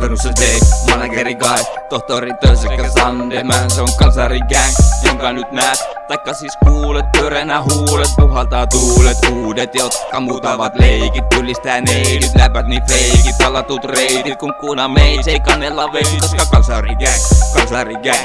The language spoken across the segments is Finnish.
Perus D, manageri guy, tohtori Tösekä Sandemän. Se on Kalsari gang, jonka nyt näet, taikka siis kuulet, pyöränä huulet. Puhaltaa tuulet, uudet, jotka muutavat leikit. Ylistää neidit, läpät niin feikit, palatut reidit. Kun kuuna meitä ei kannella veit, koska Kalsari gang, Kalsari gang,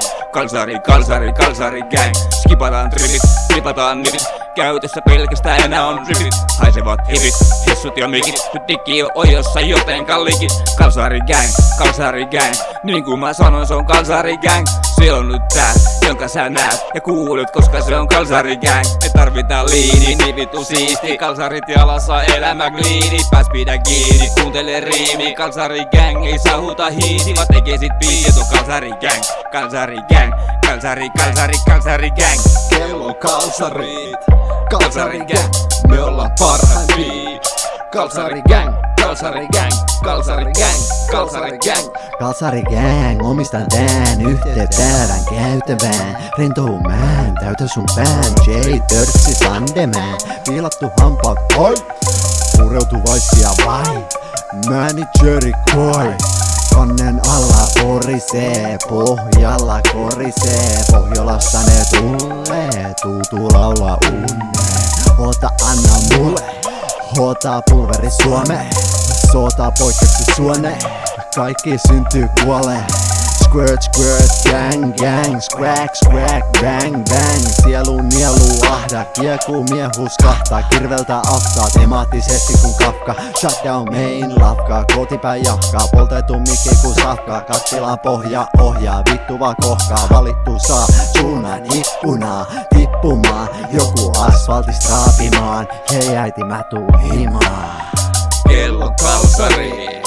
Kalsari gang. Skipataan tripit, flipataan nipit, käytössä pelkästään enää on dripit. Haisevat hipit, hessut ja mikit, nyt digi on jossa jotenka likit. Kalsari gang, niin kuin mä sanoin, se on Kalsari gang. Se on nyt tää, jonka sä näet ja kuulet, koska se on Kalsari gang. Me tarvitaan liini, niin vittu siisti. Kalsarit jalassa, elämä gliidi. Pääs pidä kiinni, kuuntele riimi. Kalsari gang, ei saa huuta hiisi, vaan tekee sit biisit. On Kalsari gang, Kalsari gang, Kalsari gang. Kello on kalsarit, Kalsari gang, me ollaan parhaimpia. Kalsari gang, Kalsari gang, Kalsari gang, Kalsari gang. Kalsari gang, omistan tän yhteen väärän käytävään. Rentoumaan, täytä sun pään, J-Törksi Sandemän. Viilattu hampaat, oi, pureutuvaisia vai, manageri koi. Kannen alla porisee, pohjalla korisee. Pohjolasta ne tulee, tuutu laulaa unne. Ota anna mulle, ota pulveri Suome. Soota poikkeukset suone, kaikki syntyy kuolee. Squirt, squirt, gang, gang, squack, squack, bang, bang. Sielu, nielu, ahda, kiekuu, miehus kahtaa. Kirveltää afkaa, temaattisesti kun Kafka. Shutdown main lafkaa, kotipäin jahkaa. Poltettu mikki kun safkaa, kattilaan pohja ohjaa. Vittu vaan kohkaa, valittu saa suunnan ikkunaa. Tippumaan, joku asfaltista raapimaan. Hei äiti, mä tuun himaan. Kello Kalsari,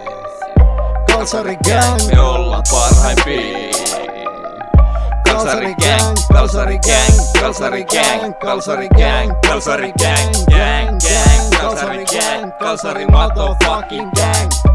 Kalsari gang, me ollaan parhaimpia. Kalsari gang, Kalsari gang, Kalsari gang, Kalsari gang, Kalsari gang, gang, gang, Kalsari gang, Kalsari motherfucking gang.